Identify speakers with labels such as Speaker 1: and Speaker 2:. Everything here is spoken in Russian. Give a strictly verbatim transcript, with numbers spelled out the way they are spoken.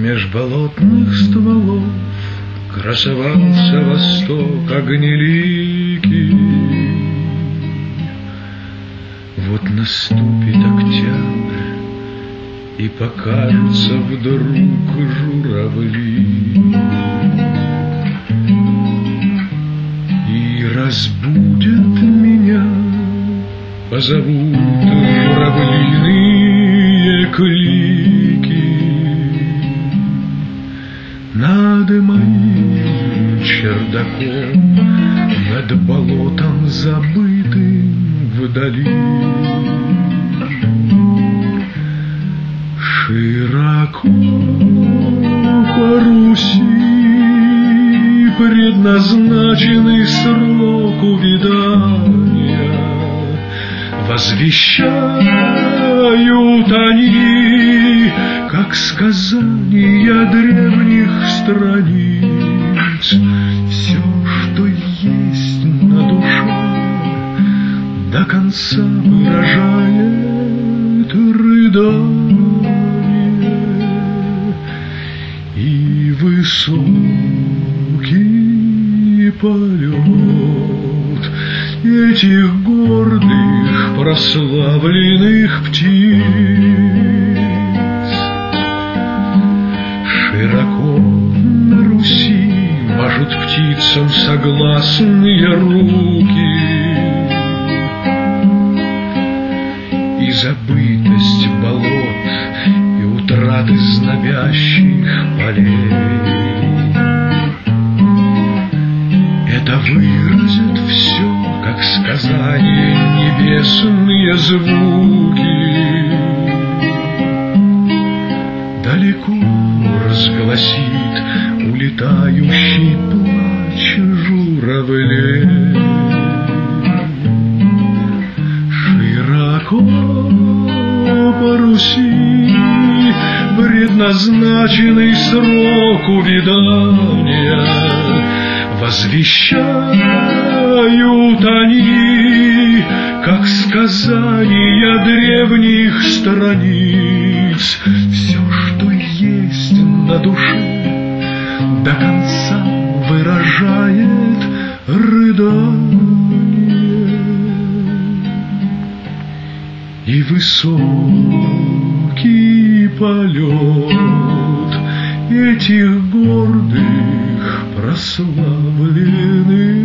Speaker 1: Меж болотных стволов красовался восток огнеликий. Вот наступит октябрь, и покажутся вдруг журавли, и разбудят меня, позовут журавлиные клики. Над моим чердаком, над болотом забытым вдали, широко по Руси предназначенный срок увядания возвещают они, как сказания древних страниц. Все, что есть на душе, до конца выражает рыдание, и высокий полет этих гордых прославленных птиц. Широко на Руси мажут птицам согласные руки, и забытость болот, и утраты знобящих полей это выразят все, как сказания небесные звуки. Далеко разгласит улетающий плач журавлей. Широко по Руси предназначенный срок увядания возвещают они, как сказания древних страниц. Все, что есть на душе, до конца выражает рыдание, и высокий полет этих гордых прославленных